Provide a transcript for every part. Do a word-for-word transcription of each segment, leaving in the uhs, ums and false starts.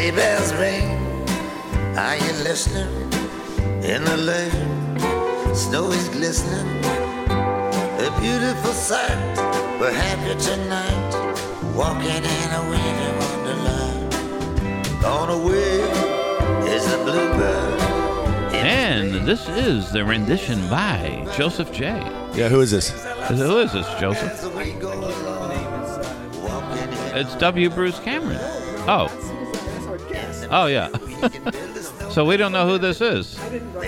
Sleigh bells ring, are you listening? In the lane, snow is glistening. A beautiful sight, we're happy tonight, walking in a winter wonderland. Gone away is the bluebird. And this is the rendition by Joseph J. Yeah, who is this? Who is this, Joseph? It's W. Bruce Cameron. Oh. Oh, yeah. So we don't know who this is.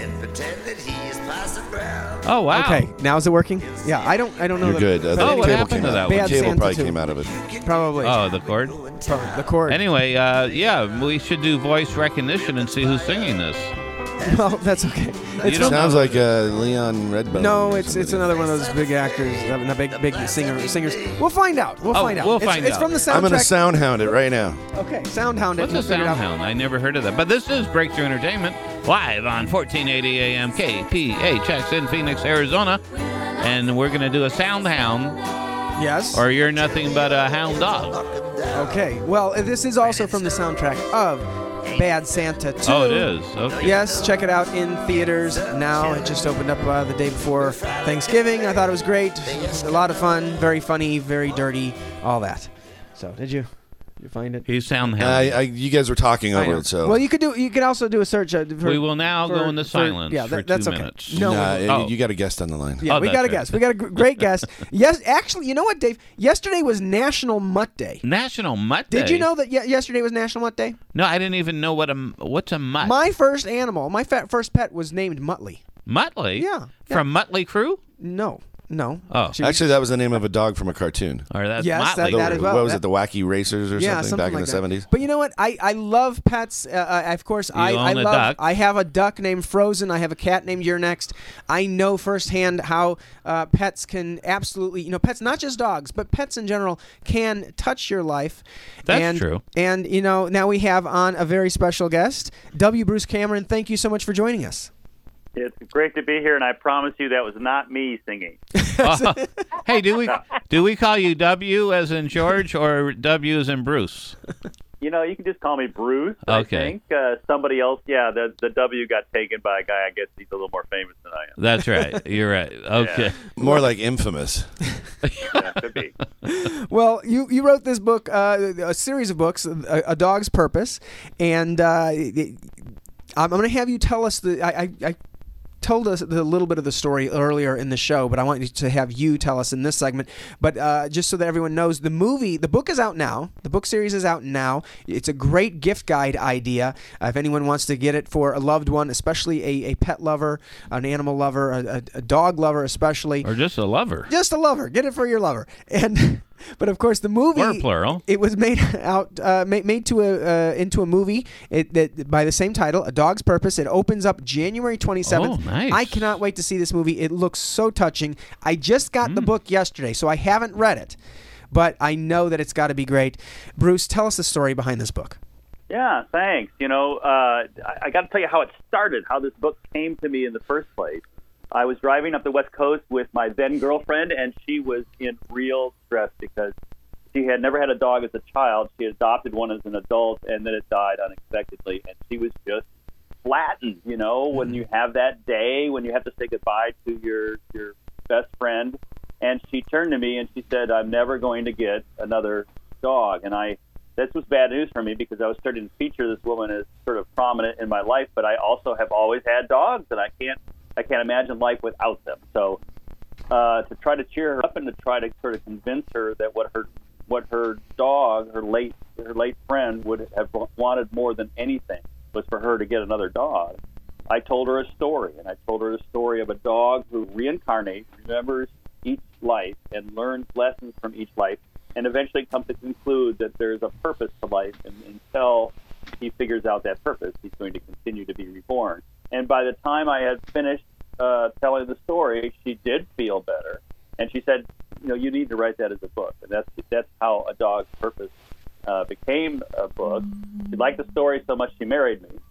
Oh, wow. Okay, now is it working? Yeah, I don't I don't know. You're the, good. Uh, Oh, the what cable happened came to out. that The one? Bad cable Santa probably too. came out of it. Probably. Oh, the chord? Probably. The chord. Anyway, uh, yeah, we should do voice recognition and see who's singing this. Well, that's okay. You It's don't from- Sounds like uh, Leon Redbone. no, or it's it's somebody. another one of those big actors, uh, not big big singer, singers. We'll find out. We'll Oh, find out. we'll it's, find it's out. from the soundtrack. I'm going to sound hound it right now. Okay, Soundhound. it. What's a We'll figure it out. Soundhound? I never heard of that. But this is Breakthrough Entertainment, live on fourteen eighty A M K P H X in Phoenix, Arizona. And we're going to do a Soundhound, Yes. or you're nothing but a hound dog. Okay. Well, uh, this is also from the soundtrack of Bad Santa two. Oh, it is? Okay. Yes, check it out in theaters now. It just opened up uh, the day before Thanksgiving. I thought it was great. A lot of fun, very funny, very dirty, all that. So, did you? Did you find it? He's Soundhound. I, I, you guys were talking I over know. it, so. Well, you could do. You could also do a search. Uh, for, we will now for- go into for- silence yeah, for that- two that's okay. minutes. No, Nah, we- Oh. you got a guest on the line. Yeah, Oh, we that's got a right. guest. We got a gr- great guest. Yes, actually, you know what, Dave? Yesterday was National Mutt Day. National Mutt Day. Did you know that ye- yesterday was National Mutt Day? No, I didn't even know what a what's a mutt. My first animal, my fa- first pet was named Muttley. Muttley? Yeah, From Muttley Crew? No, no. Oh. She was- Actually, that was the name of a dog from a cartoon. Or that's Yes, Motley. that- that The- as well. What was That- it, the Wacky Racers or yeah, something, something back in like the that. seventies? But you know what? I, I love pets. Uh, uh, of course, I, You I own a love. duck. I have a duck named Frozen. I have a cat named You're Next. I know firsthand how uh, pets can absolutely, you know, pets, not just dogs, but pets in general, can touch your life. That's and, true. And, you know, now we have on a very special guest, W. Bruce Cameron. Thank you so much for joining us. It's great to be here, and I promise you that was not me singing. Uh, hey, do we do we call you W as in George or W as in Bruce? You know, you can just call me Bruce. Okay. I think uh, somebody else. Yeah, the the W got taken by a guy. I guess he's a little more famous than I am. That's right. You're right. Okay. More like infamous. Yeah, could be. Well, you, you wrote this book, uh, a series of books, A, a Dog's Purpose, and uh, it, I'm going to have you tell us the. I, I, I told us a little bit of the story earlier in the show, but I want you to have you tell us in this segment. But uh, just so that everyone knows, the movie, the book is out now. The book series is out now. It's a great gift guide idea. Uh, if anyone wants to get it for a loved one, especially a, a pet lover, an animal lover, a, a, a dog lover especially. Or just a lover. Just a lover. Get it for your lover. And but of course the movie, Or plural. it was made out uh, made, made to a uh, into a movie it, that by the same title, A Dog's Purpose. It opens up January twenty-seventh. Oh, nice. I cannot wait to see this movie. It looks so touching. I just got Mm. the book yesterday, so I haven't read it, but I know that it's got to be great. Bruce, tell us the story behind this book. Yeah, thanks. You know, uh, I, I got to tell you how it started, how this book came to me in the first place. I was driving up the West Coast with my then girlfriend, and she was in real stress because she had never had a dog as a child. She had adopted one as an adult, and then it died unexpectedly, and she was just flattened, you know, when you have that day, when you have to say goodbye to your, your best friend. And she turned to me and she said, I'm never going to get another dog. And I, this was bad news for me because I was starting to feature this woman as sort of prominent in my life, but I also have always had dogs, and I can't, I can't imagine life without them. So uh, to try to cheer her up and to try to sort of convince her that what her, what her dog, her late, her late friend would have wanted more than anything was for her to get another dog. I told her a story, and I told her the story of a dog who reincarnates, remembers each life, and learns lessons from each life, and eventually comes to conclude that there's a purpose to life, and until he figures out that purpose, he's going to continue to be reborn. And by the time I had finished uh, telling the story, she did feel better, and she said, you know, you need to write that as a book, and that's that's how A Dog's Purpose uh, became a book. She liked the story so much she married me.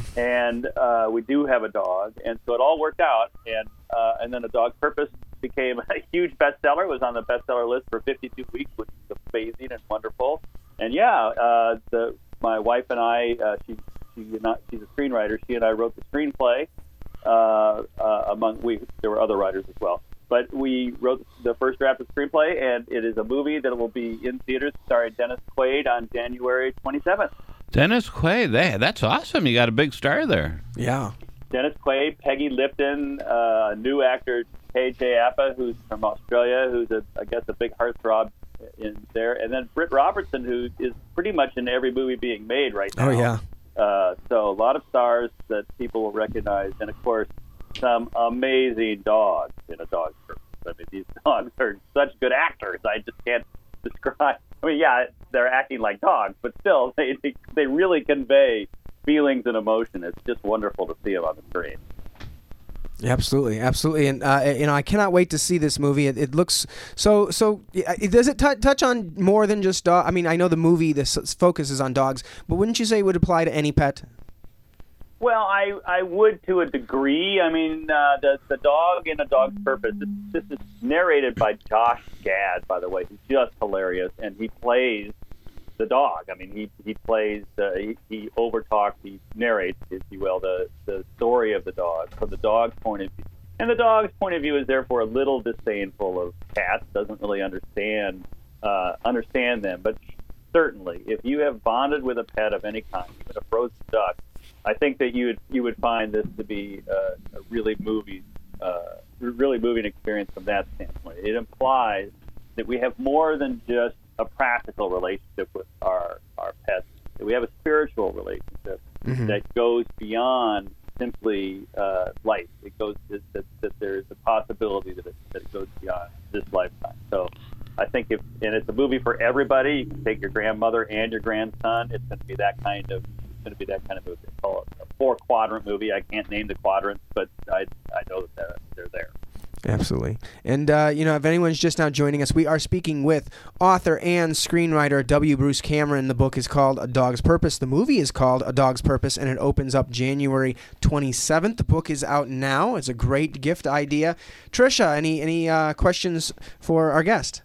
And uh, we do have a dog, and so it all worked out. And uh, and then A Dog's Purpose became a huge bestseller. It was on the bestseller list for fifty-two weeks, which is amazing and wonderful. And yeah, uh, the my wife and I, uh, she, she not, she's a screenwriter. She and I wrote the screenplay. Uh, uh, among we, there were other writers as well, but we wrote the first draft of the screenplay, and it is a movie that will be in theaters starring Dennis Quaid on January twenty-seventh. Dennis Quaid, hey, that's awesome. You got a big star there. Yeah. Dennis Quaid, Peggy Lipton, uh, new actor K J Apa, who's from Australia, who's a, I guess a big heartthrob in there, and then Britt Robertson, who is pretty much in every movie being made right now. Oh, yeah. Uh, so a lot of stars that people will recognize, and of course, some amazing dogs in a dog's purpose. I mean, these dogs are such good actors. I just can't describe. I mean, yeah, they're acting like dogs, but still, they they, they really convey feelings and emotion. It's just wonderful to see them on the screen. Absolutely, absolutely, and uh, you know, I cannot wait to see this movie. It, it looks so. So, it, does it t- touch on more than just dog? I mean, I know the movie this focuses on dogs, but wouldn't you say it would apply to any pet? Well, I, I would to a degree. I mean, uh, the the dog in A Dog's Purpose. This, this is narrated by Josh Gad, by the way. He's just hilarious, and he plays the dog. I mean, he he plays, uh, he, he overtalks, he narrates, if you will, the, the story of the dog from the dog's point of view. And the dog's point of view is therefore a little disdainful of cats, doesn't really understand uh, understand them. But certainly, if you have bonded with a pet of any kind, even a frozen duck, I think that you would you would find this to be uh, a really moving, uh, really moving experience from that standpoint. It implies that we have more than just a practical relationship with our, our pets. We have a spiritual relationship mm-hmm. that goes beyond simply uh, life. It goes that, that, that there's a possibility that it, that it goes beyond this lifetime. So I think if and it's a movie for everybody. You can take your grandmother and your grandson. It's going to be that kind of it's going to be that kind of movie. They call it a four quadrant movie. I can't name the quadrants, but I I know that they're, they're there. Absolutely. And, uh, you know, if anyone's just now joining us, we are speaking with author and screenwriter W. Bruce Cameron. The book is called A Dog's Purpose. The movie is called A Dog's Purpose, and it opens up January twenty-seventh. The book is out now. It's a great gift idea. Trisha, any, any uh, questions for our guest?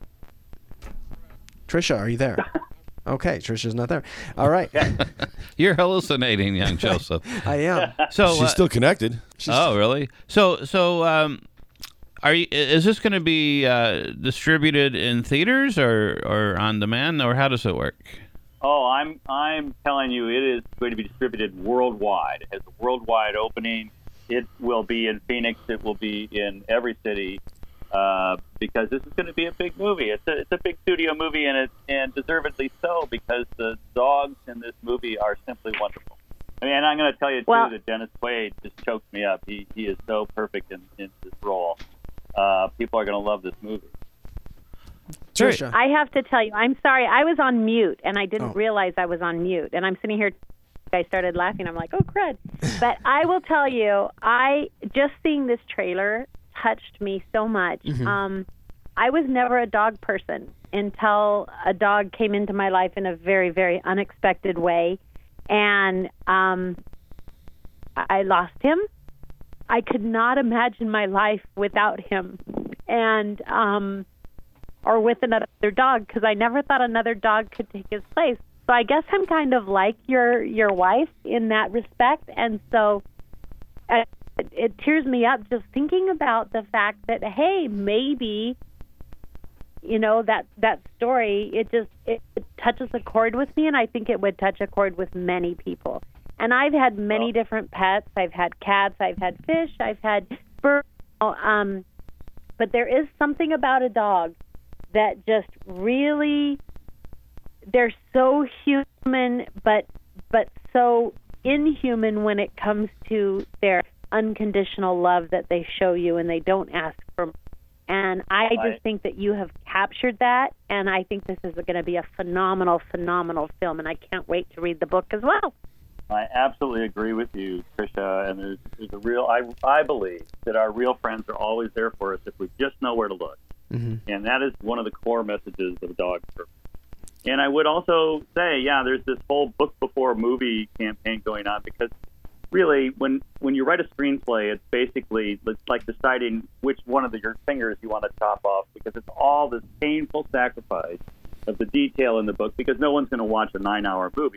Trisha, are you there? Okay, Trisha's not there. All right. You're hallucinating, young Joseph. I am. So She's uh, still connected. She's oh, really? So, so um, are you? Is this going to be uh, distributed in theaters or, or on demand, or how does it work? Oh, I'm I'm telling you, it is going to be distributed worldwide. It has a worldwide opening. It will be in Phoenix. It will be in every city. Uh, because this is going to be a big movie. It's a, it's a big studio movie, and it, and deservedly so, because the dogs in this movie are simply wonderful. I mean, and I'm going to tell you, too, well, that Dennis Quaid just chokes me up. He he is so perfect in, in this role. Uh, people are going to love this movie. Trisha. I have to tell you, I'm sorry. I was on mute, and I didn't Oh. realize I was on mute. And I'm sitting here, I started laughing. I'm like, oh, crud. But I will tell you, I just seeing this trailer touched me so much. Mm-hmm. Um, I was never a dog person until a dog came into my life in a very, very unexpected way. And um, I lost him. I could not imagine my life without him. And, um, or with another dog, because I never thought another dog could take his place. So I guess I'm kind of like your, your wife in that respect. And so uh, it, it tears me up just thinking about the fact that, hey, maybe, you know, that, that story, it just, it, it touches a chord with me, and I think it would touch a chord with many people. And I've had many Well, different pets. I've had cats, I've had fish, I've had birds, um, but there is something about a dog that just really, they're so human, but but so inhuman when it comes to their unconditional love that they show you, and they don't ask for more. And I just Right. think that you have captured that, and I think this is going to be a phenomenal, phenomenal film, and I can't wait to read the book as well. I absolutely agree with you, Tricia. And there's, there's a real, I, I believe that our real friends are always there for us if we just know where to look. Mm-hmm. And that is one of the core messages of Dog's Purpose. And I would also say, yeah, there's this whole book before movie campaign going on, because really, when when you write a screenplay, it's basically it's like deciding which one of the, your fingers you want to chop off, because it's all this painful sacrifice of the detail in the book, because no one's going to watch a nine-hour movie.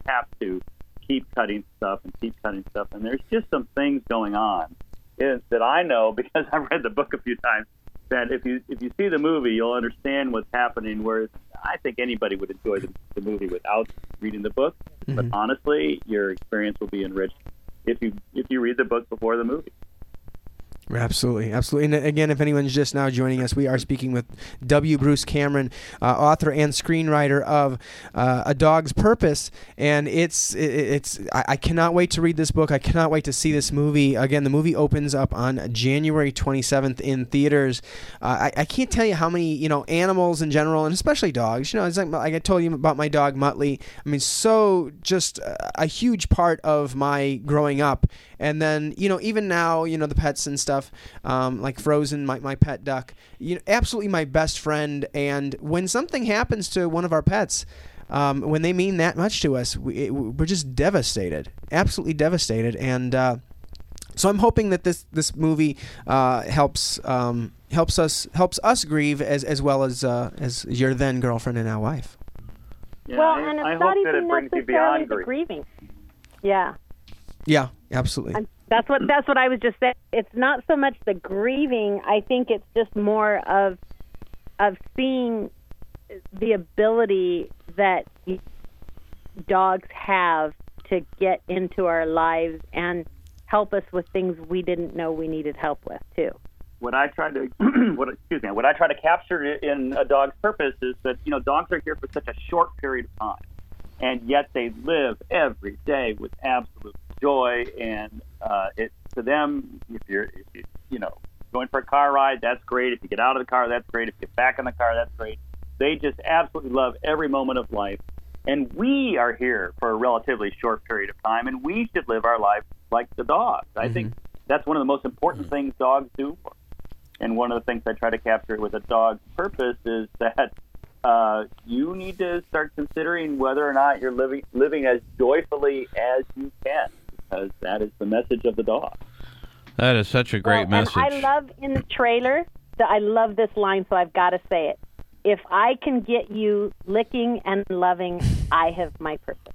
have to keep cutting stuff and keep cutting stuff. And there's just some things going on is that I know because I've read the book a few times. That if you if you see the movie, you'll understand what's happening. Whereas I think anybody would enjoy the, the movie without reading the book. Mm-hmm. But honestly, your experience will be enriched if you if you read the book before the movie. Absolutely, absolutely. And again, if anyone's just now joining us, we are speaking with W. Bruce Cameron, uh, author and screenwriter of uh, A Dog's Purpose. And it's it's I, I cannot wait to read this book. I cannot wait to see this movie. Again, the movie opens up on January twenty-seventh in theaters. Uh, I, I can't tell you how many you know animals in general, and especially dogs. You know, it's like, like I told you about my dog Muttley. I mean, so just a, a huge part of my growing up. And then, you know, even now, you know, the pets and stuff, um, like Frozen, my, my pet duck, you know, absolutely my best friend. And when something happens to one of our pets, um, when they mean that much to us, we, it, we're just devastated, absolutely devastated. And uh, so I'm hoping that this this movie uh, helps um, helps us helps us grieve as as well as uh, as your then girlfriend and now wife. Yeah, well, I, and it's I not hope that even it brings you necessarily beyond the grief. grieving. Yeah. Yeah, absolutely. And that's what that's what I was just saying. It's not so much the grieving. I think it's just more of of seeing the ability that dogs have to get into our lives and help us with things we didn't know we needed help with too. What I try to what excuse me, what I try to capture in A Dog's Purpose is that you know dogs are here for such a short period of time, and yet they live every day with absolute joy, and uh, it to them, if you're, if you, you know, going for a car ride, that's great. If you get out of the car, that's great. If you get back in the car, that's great. They just absolutely love every moment of life, and we are here for a relatively short period of time, and we should live our life like the dogs. I mm-hmm. think that's one of the most important things dogs do for us. And one of the things I try to capture with A Dog's Purpose is that Uh, you need to start considering whether or not you're living living as joyfully as you can, because that is the message of the dog. That is such a great well, message. And I love in the trailer, that I love this line, so I've got to say it. If I can get you licking and loving, I have my purpose.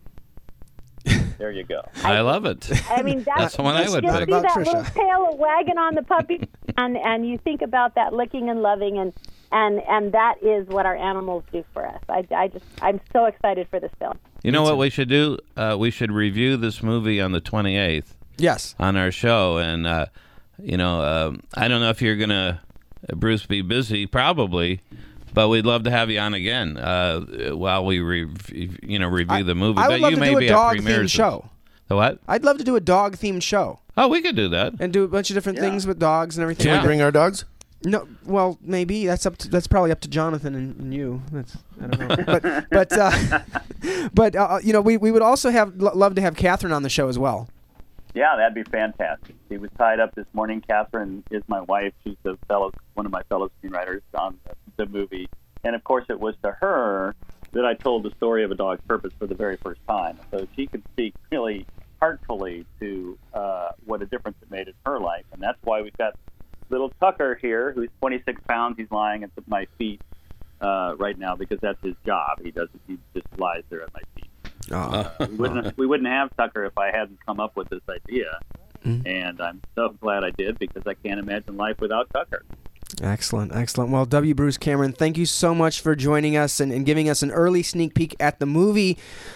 There you go. I, I love it. I mean, that's, that's the one I would you pick. see that little tail wagging on the puppy, and, and you think about that licking and loving, and And and that is what our animals do for us. I, I just I'm so excited for this film. You know what we should do? Uh, we should review this movie on the twenty-eighth. Yes. On our show, and uh, you know, uh, I don't know if you're gonna, uh, Bruce, be busy, probably, but we'd love to have you on again uh, while we re- you know review I, the movie. I would but love you to may do a be dog at themed premieres. show. The what? I'd love to do a dog themed show. Oh, we could do that and do a bunch of different yeah. things with dogs and everything. Can Yeah. we bring our dogs? No, well, maybe that's up. To, that's probably up to Jonathan and, and you. That's I don't know, but but uh, but uh, you know, we, we would also have lo- love to have Catherine on the show as well. Yeah, that'd be fantastic. She was tied up this morning. Catherine is my wife. She's a fellow, one of my fellow screenwriters on the, the movie, and of course, it was to her that I told the story of A Dog's Purpose for the very first time. So she could speak really heartfully to uh, what a difference it made in her life, and that's why we've got little Tucker here, who's twenty-six pounds. He's lying at my feet uh, right now because that's his job. He doesn't. He just lies there at my feet. Oh. we wouldn't. We wouldn't have Tucker if I hadn't come up with this idea, mm-hmm. and I'm so glad I did because I can't imagine life without Tucker. Excellent, excellent. Well, W. Bruce Cameron, thank you so much for joining us and, and giving us an early sneak peek at the movie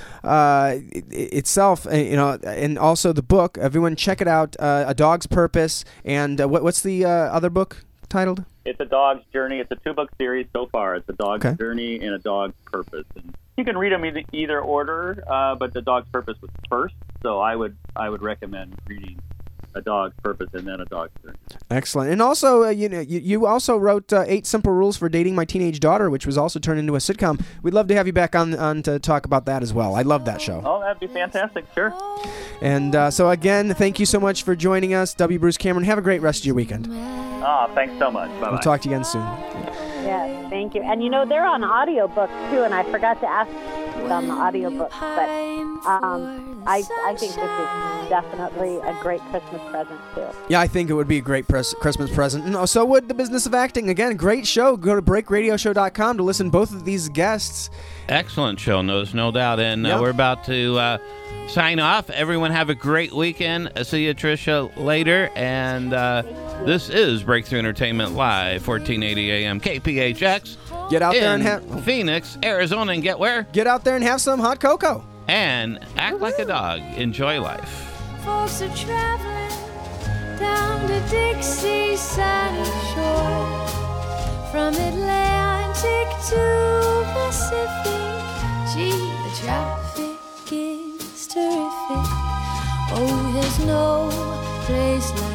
uh, it, itself, you know, and also the book. Everyone, check it out. Uh, A Dog's Purpose, and uh, what, what's the uh, other book titled? It's A Dog's Journey. It's a two-book series so far. It's A Dog's okay. Journey and A Dog's Purpose, and you can read them in either order. Uh, but The Dog's Purpose was first, so I would I would recommend reading A Dog's Purpose and then A Dog's Journey. Excellent. And also, uh, you know, you, you also wrote uh, Eight Simple Rules for Dating My Teenage Daughter, which was also turned into a sitcom. We'd love to have you back on, on to talk about that as well. I love that show. Oh, that'd be fantastic. Sure. And uh, so, again, thank you so much for joining us, W. Bruce Cameron. Have a great rest of your weekend. Oh, thanks so much. Bye-bye. We'll talk to you again soon. Yes, thank you. And, you know, they're on audiobooks, too, and I forgot to ask on the audiobooks, but um, I, I think this is definitely a great Christmas present, too. Yeah, I think it would be a great pres- Christmas present. And so would The Business of Acting. Again, great show. Go to break radio show dot com to listen to both of these guests. Excellent show, no, there's no doubt. And uh, Yep. we're about to uh, sign off. Everyone have a great weekend. I'll see you, Tricia, later. And uh, this is Breakthrough Entertainment Live, fourteen eighty A M K P H X. Get out in there and have Phoenix, Arizona, and get where? get out there and have some hot cocoa. And act like a dog. Enjoy life. Folks are traveling down the Dixie sunny shore, from Atlantic to Pacific. Gee, the traffic is terrific. Oh, there's no place like